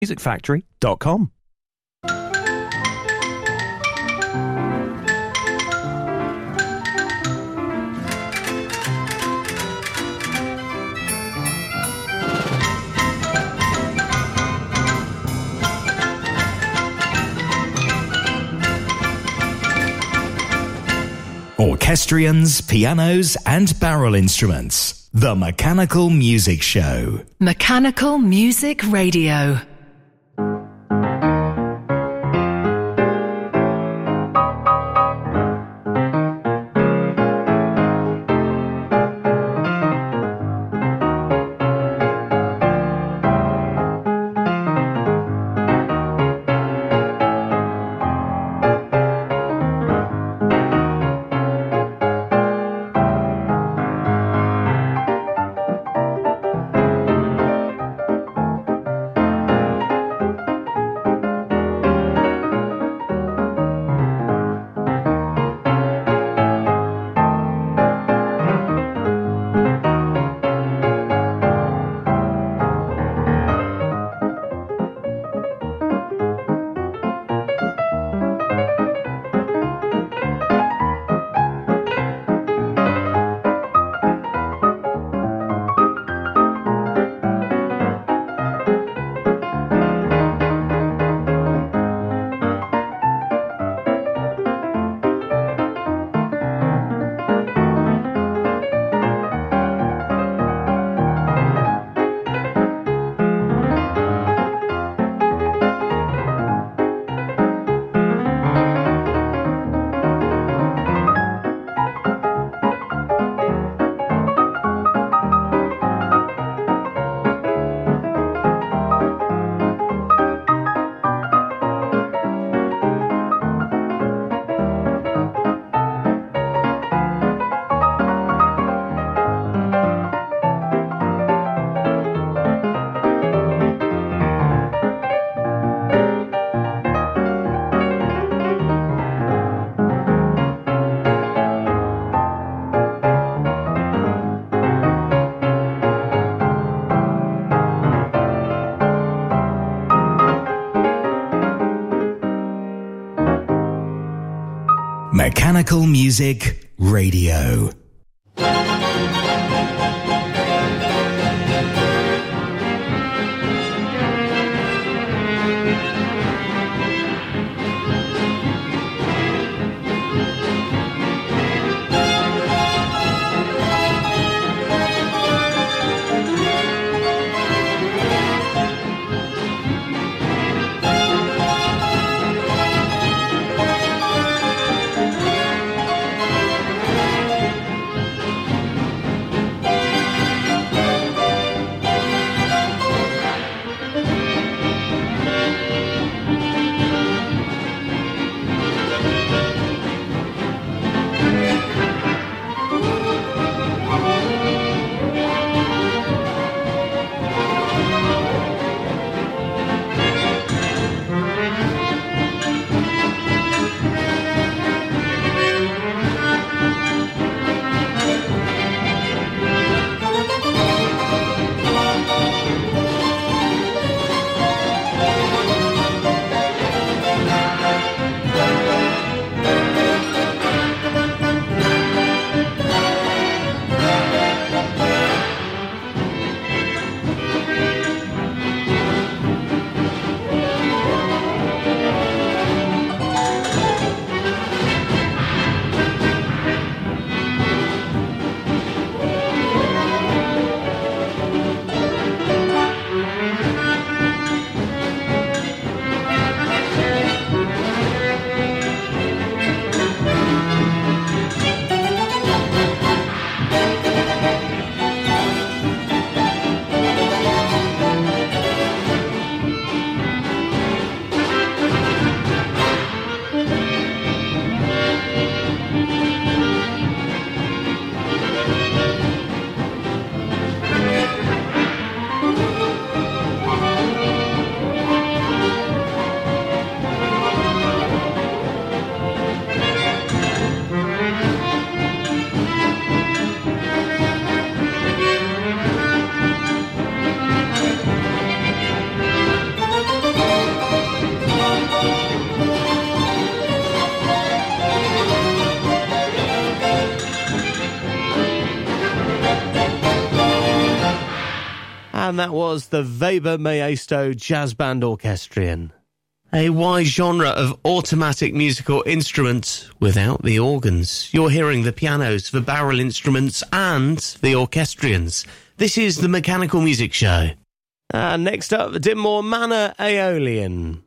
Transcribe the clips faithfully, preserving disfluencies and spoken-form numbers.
music factory dot com. Orchestrions, pianos and barrel instruments. The Mechanical Music Show. Mechanical Music Radio. Mechanical Music Radio. And that was the Weber Maestro Jazz Band Orchestrion. A wide genre of automatic musical instruments without the organs. You're hearing the pianos, the barrel instruments, and the orchestrions. This is the Mechanical Music Show. And next up, Dinmore Manor Aeolian.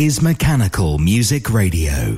is Mechanical Music Radio.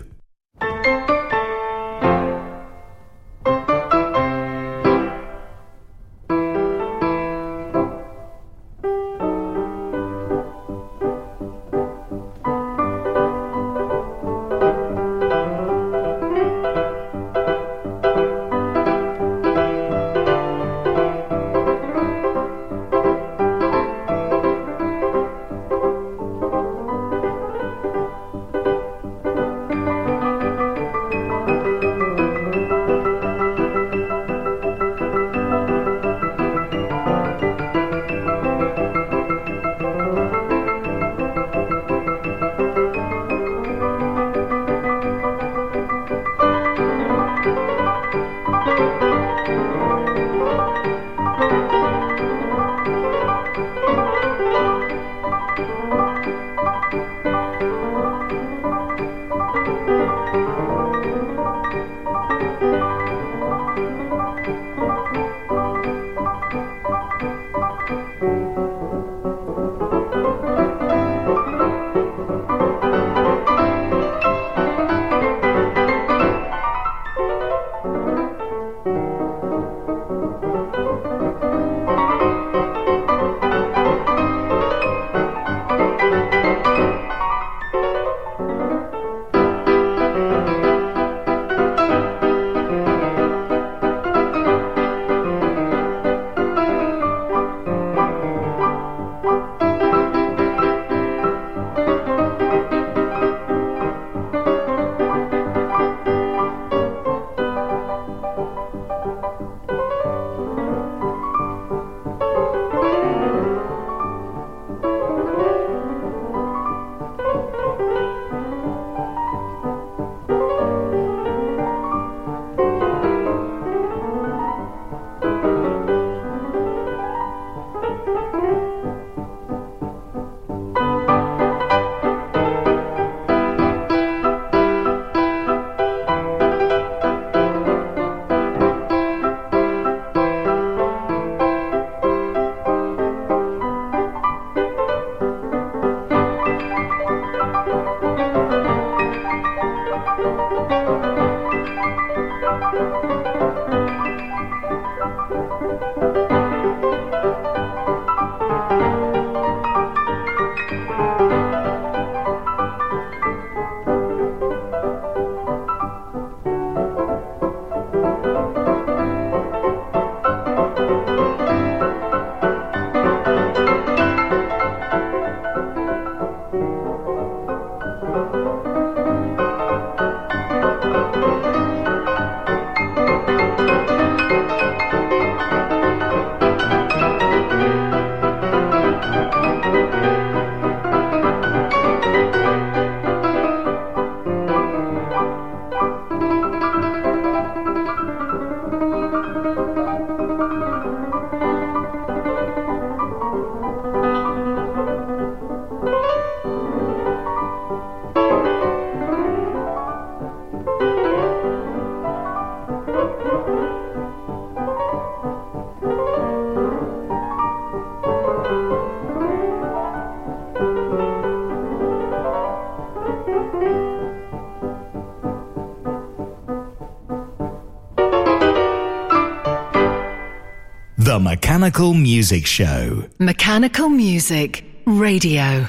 The Mechanical Music Show. Mechanical Music Radio.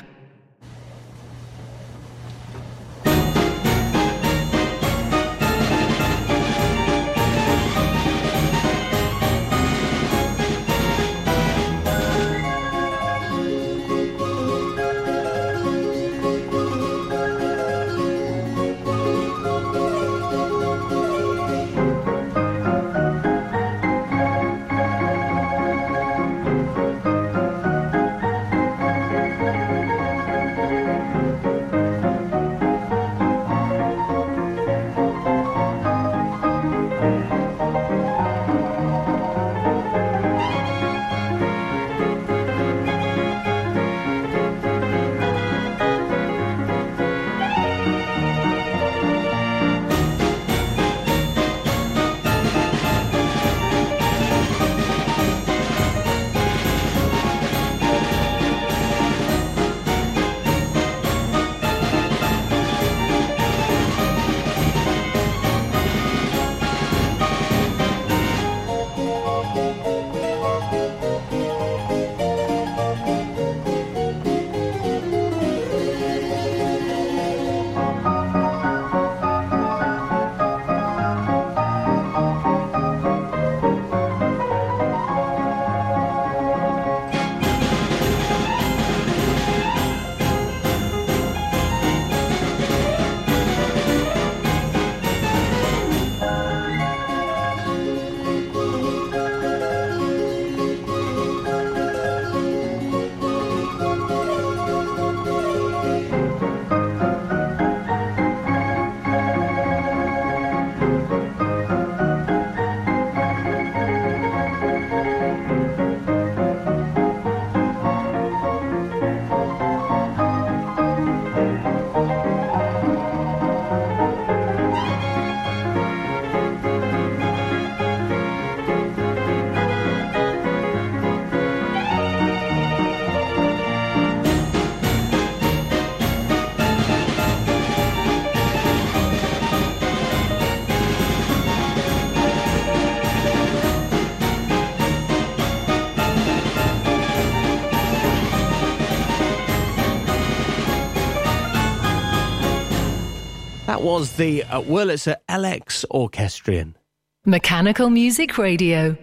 was the uh, Wurlitzer L X Orchestrion. Mechanical Music Radio.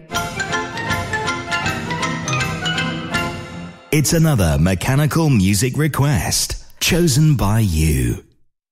It's another mechanical music request chosen by you.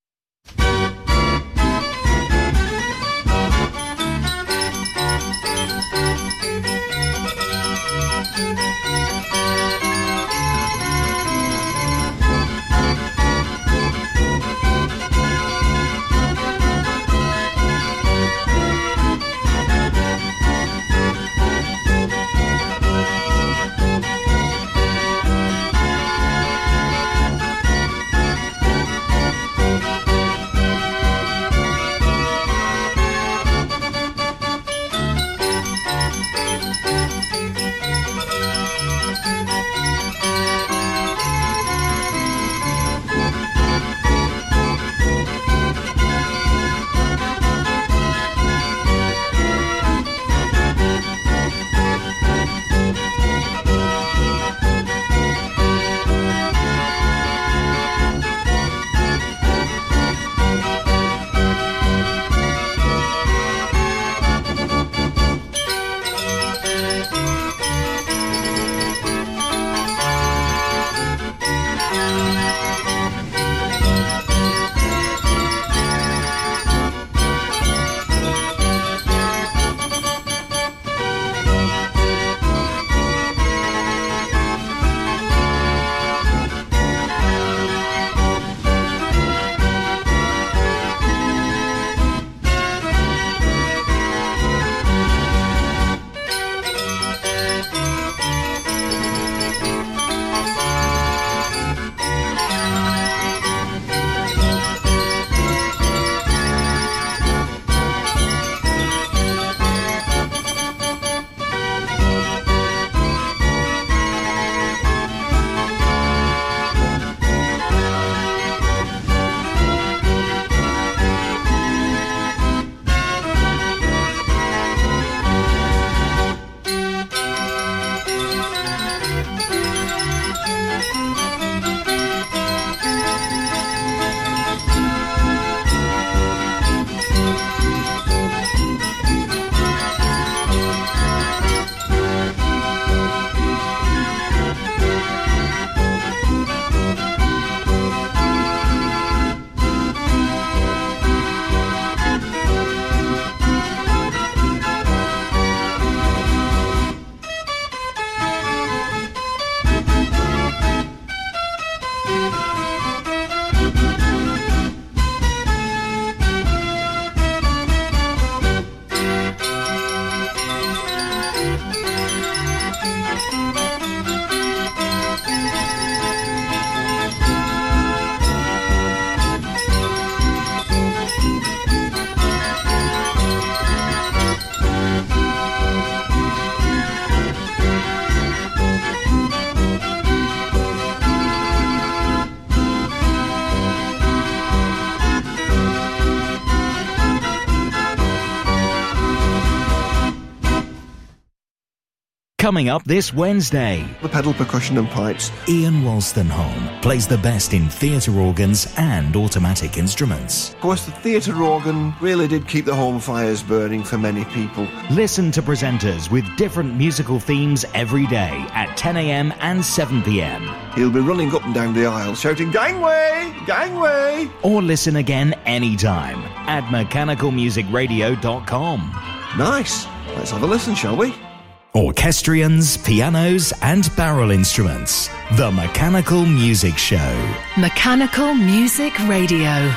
Coming up this Wednesday, the pedal percussion and pipes. Ian Wolstenholme plays the best in theatre organs and automatic instruments. Of course, the theatre organ really did keep the home fires burning for many people. Listen to presenters with different musical themes every day at ten a.m. and seven p.m. He'll be running up and down the aisle shouting, "Gangway! Gangway!" Or listen again anytime at mechanical music radio dot com. Nice. Let's have a listen, shall we? Orchestrions, pianos and barrel instruments. The Mechanical Music Show. Mechanical Music Radio.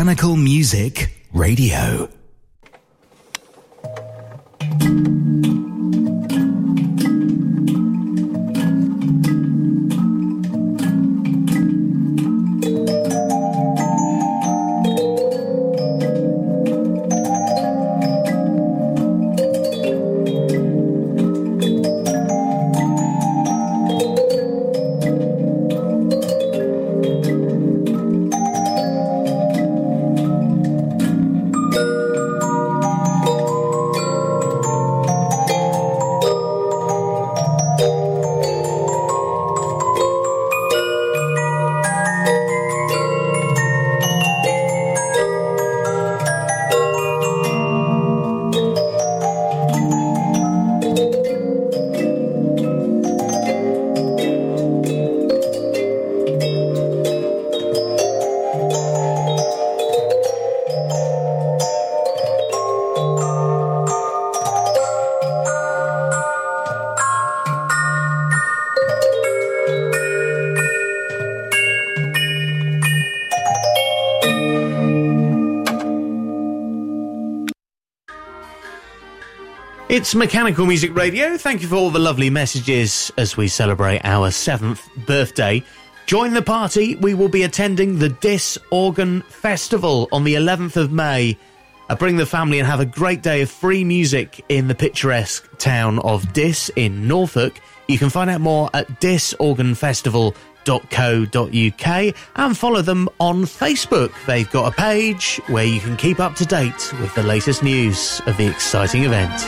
Mechanical Music Radio. It's Mechanical Music Radio. Thank you for all the lovely messages as we celebrate our seventh birthday. Join the party. We will be attending the Diss Organ Festival on the eleventh of May. Uh, bring the family and have a great day of free music in the picturesque town of Diss in Norfolk. You can find out more at diss organ festival dot co dot uk and follow them on Facebook. They've got a page where you can keep up to date with the latest news of the exciting event.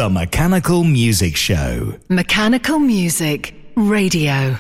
The Mechanical Music Show. Mechanical Music Radio.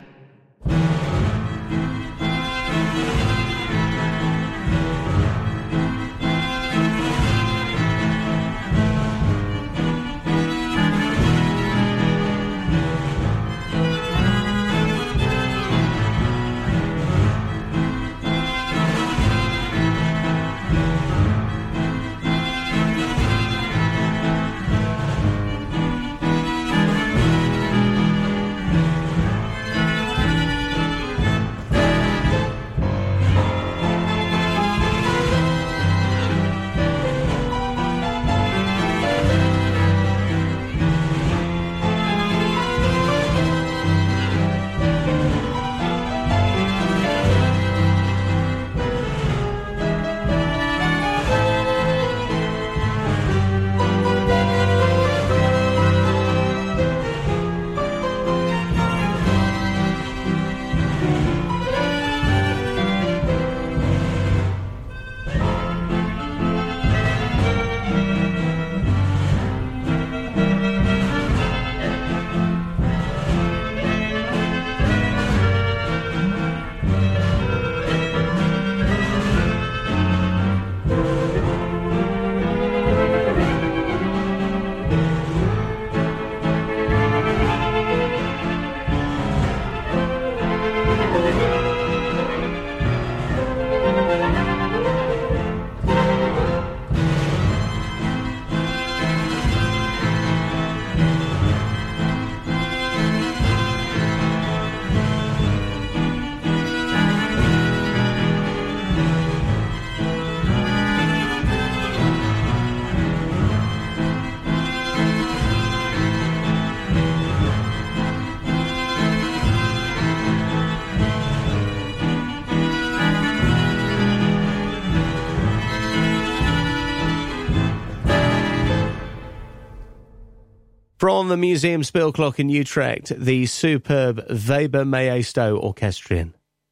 From the Museum Speelklok in Utrecht, the superb Weber Maestro Orchestrion.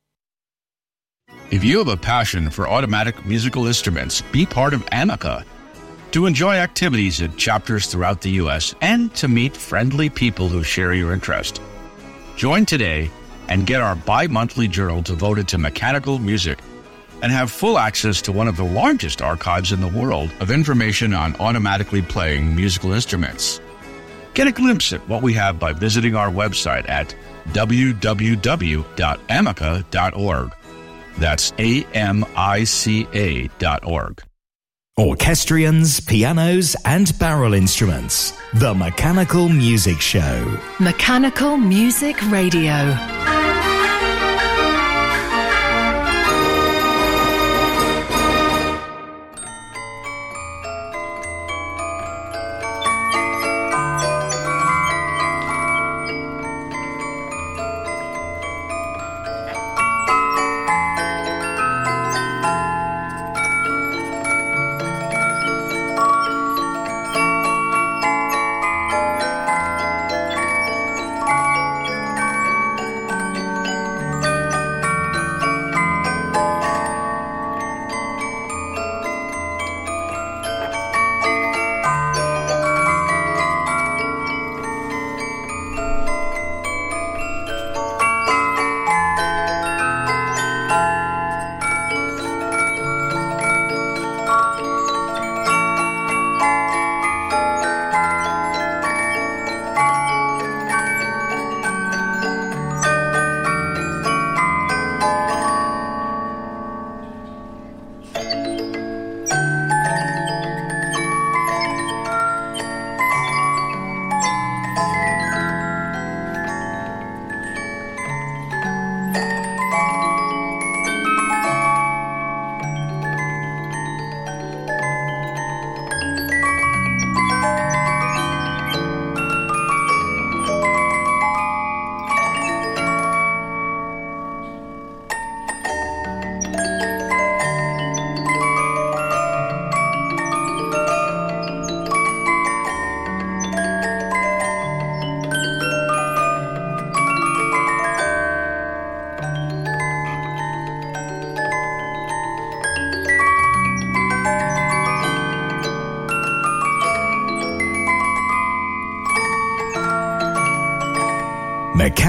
If you have a passion for automatic musical instruments, be part of AMICA. To enjoy activities at chapters throughout the U S and to meet friendly people who share your interest. Join today and get our bi-monthly journal devoted to mechanical music and have full access to one of the largest archives in the world of information on automatically playing musical instruments. Get a glimpse at what we have by visiting our website at w w w dot amica dot org. That's A M I C A dot org. Orchestrions, pianos, and barrel instruments. The Mechanical Music Show. Mechanical Music Radio.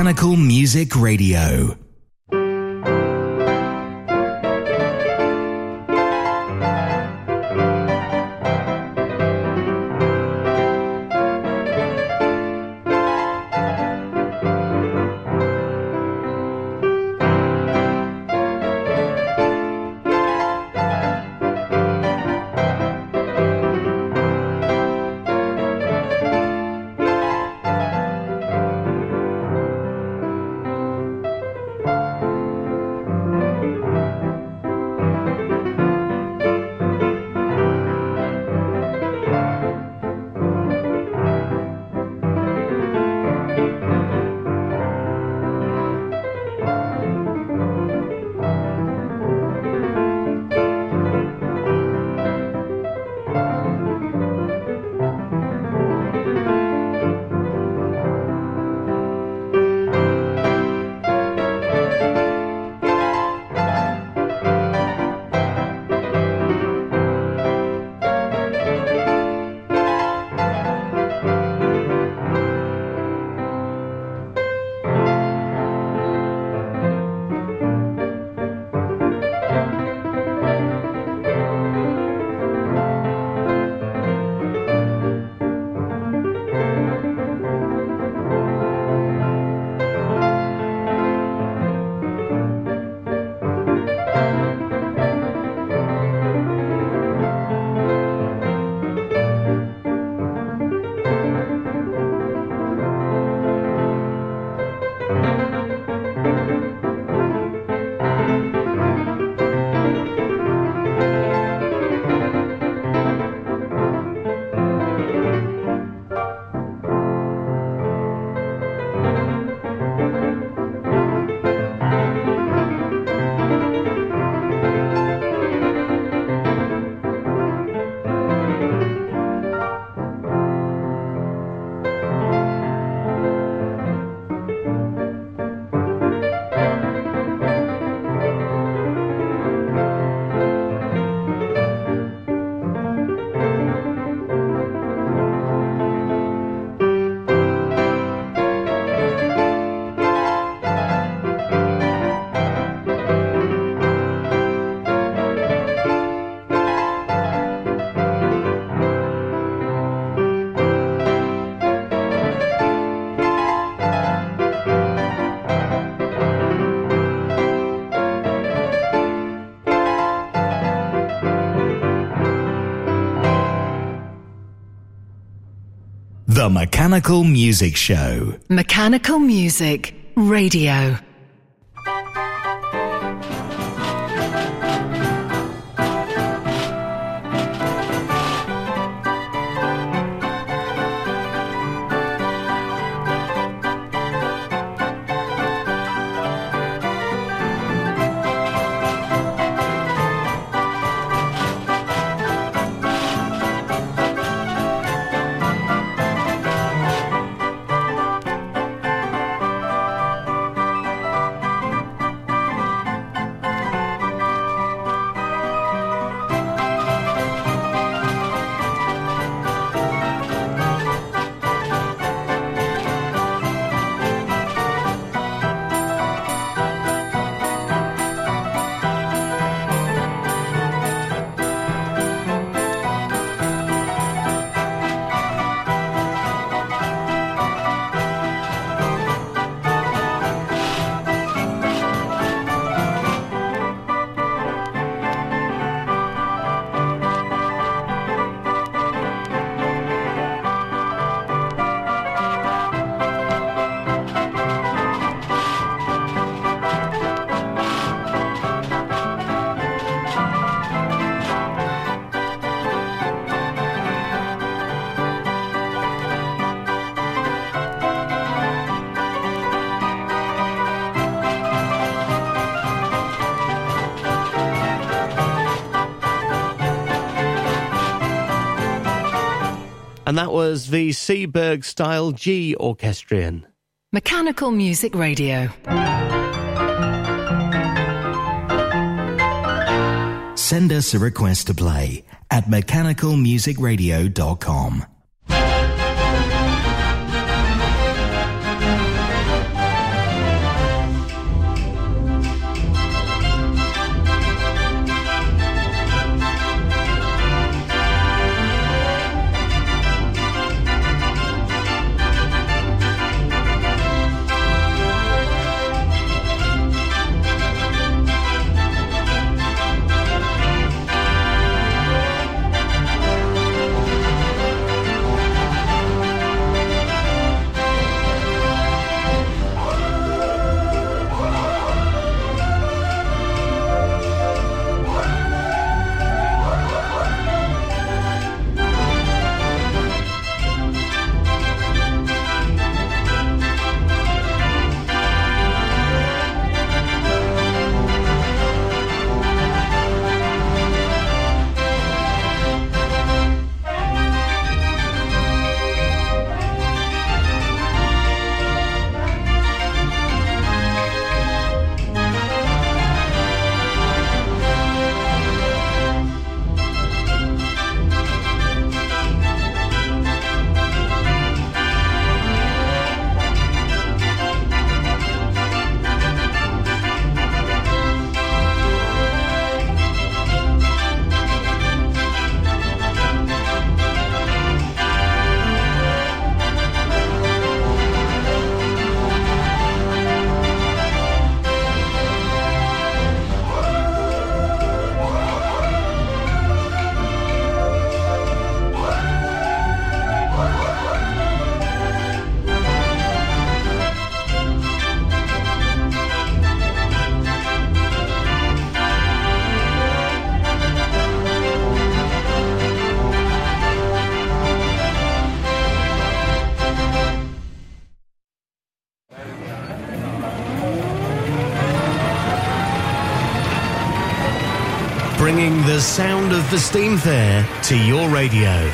Mechanical Music Radio. The Mechanical Music Show. Mechanical Music Radio. And that was the Seeberg Style G Orchestrion. Mechanical Music Radio. Send us a request to play at mechanical music radio dot com. bringing the sound of the Steam Fair to your radio.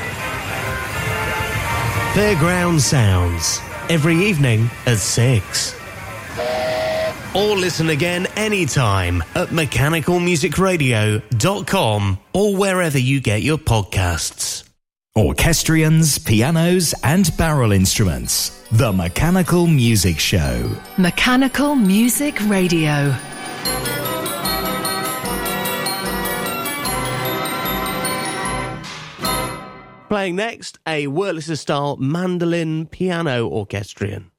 Fairground Sounds, every evening at six. Or listen again anytime at mechanical music radio dot com or wherever you get your podcasts. Orchestrions, pianos and barrel instruments. The Mechanical Music Show. Mechanical Music Radio. Playing next, a Wurlitzer-style mandolin piano orchestrion.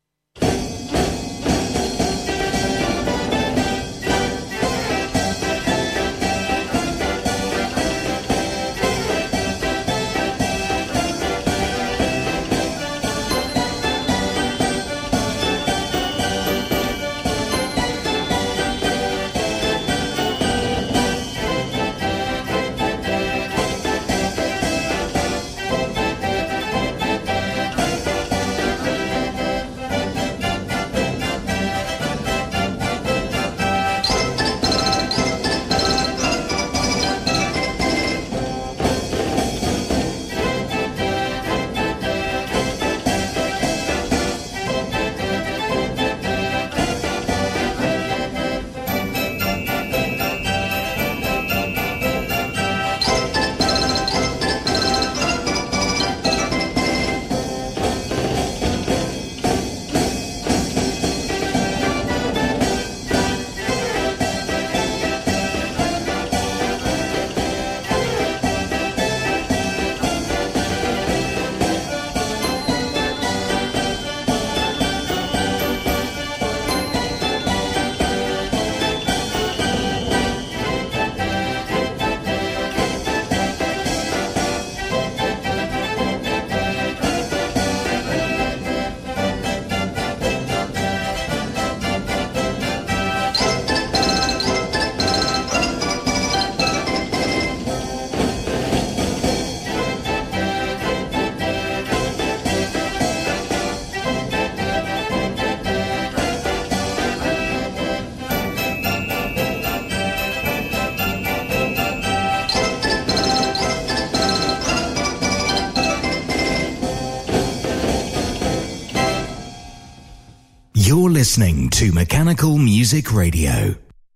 You're listening to Mechanical Music Radio.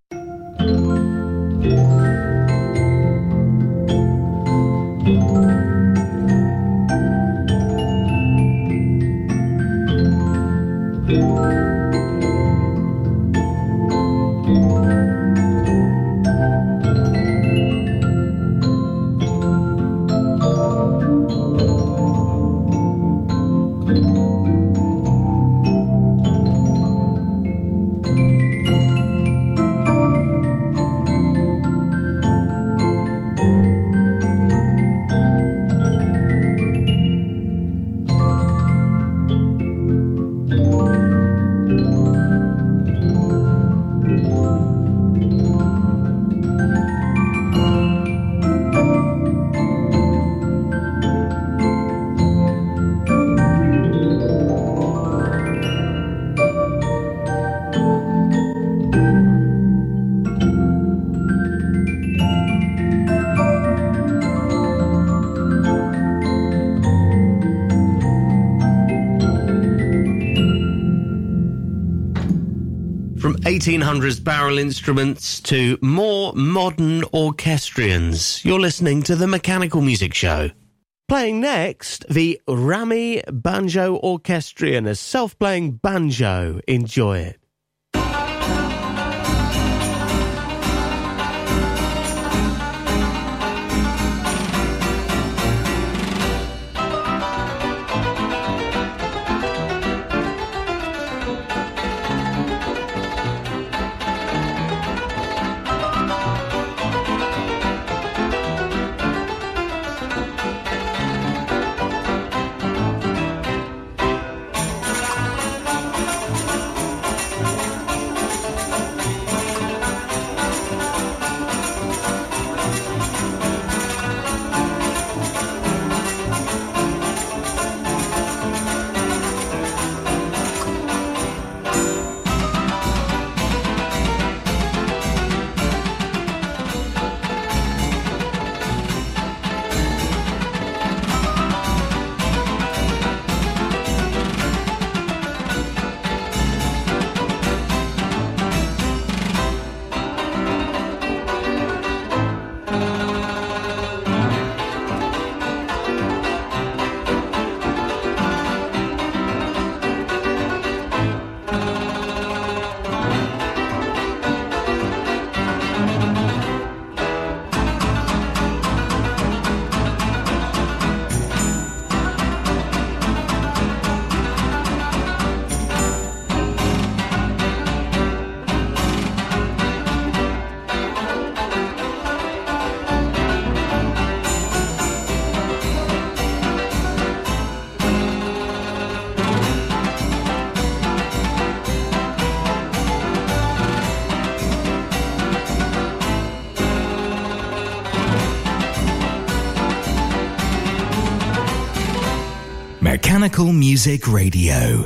eighteen hundreds barrel instruments to more modern orchestrions. You're listening to the Mechanical Music Show. Playing next, the Rami Banjo Orchestrion, a self-playing banjo. Enjoy it. Mechanical Music Radio.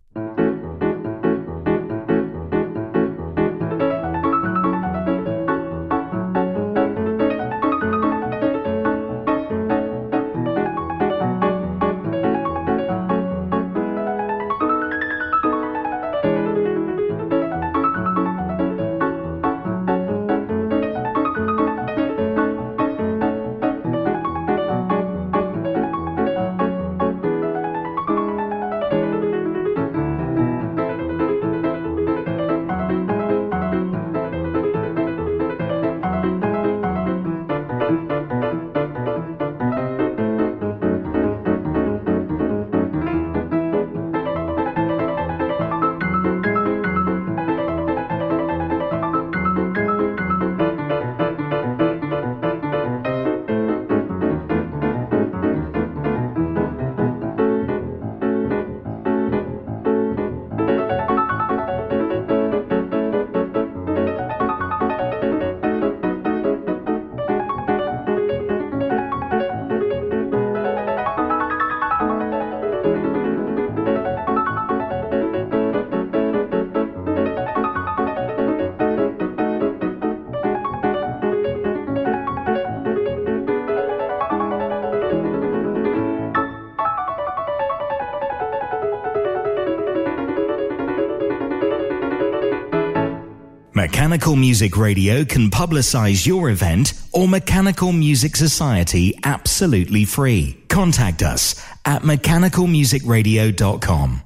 Mechanical Music Radio can publicize your event or Mechanical Music Society absolutely free. Contact us at mechanical music radio dot com.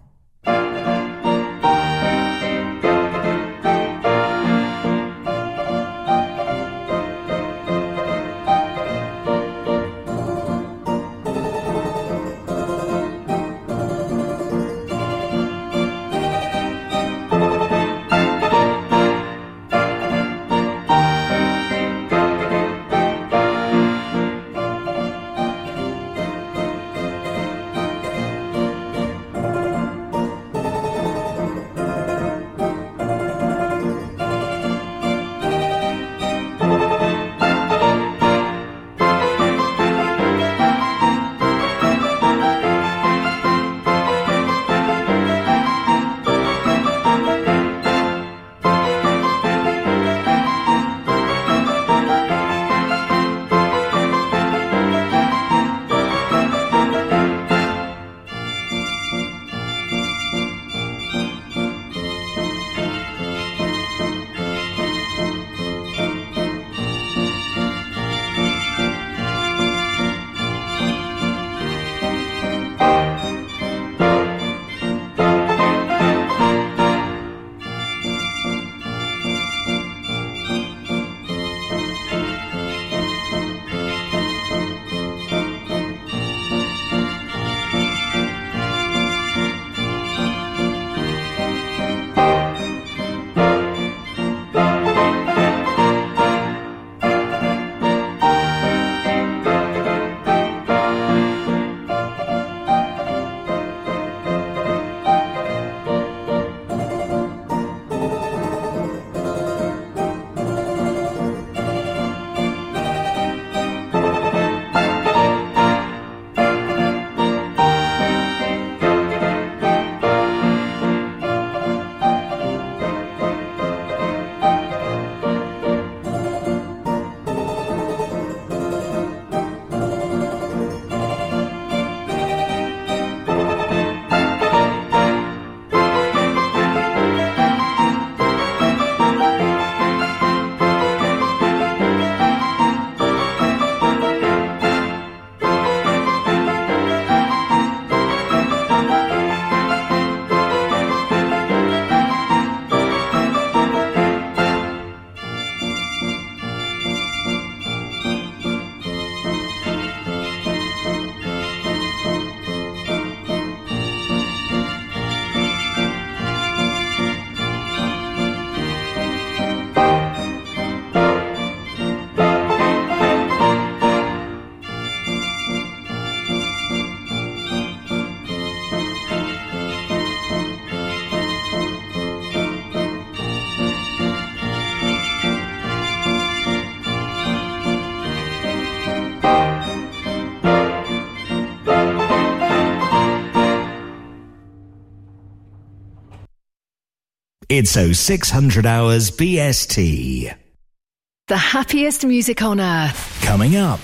It's oh six hundred hours B S T. The happiest music on earth. Coming up.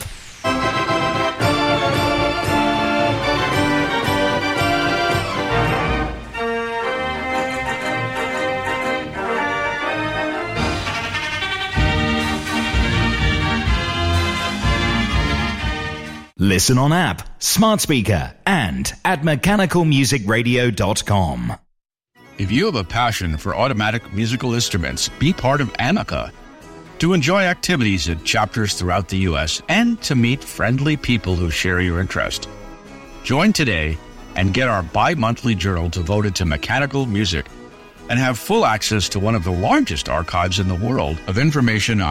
Listen on app, smart speaker, and at mechanical music radio dot com. If you have a passion for automatic musical instruments, be part of Amica. To enjoy activities at chapters throughout the U S and to meet friendly people who share your interest. Join today and get our bi-monthly journal devoted to mechanical music and have full access to one of the largest archives in the world of information on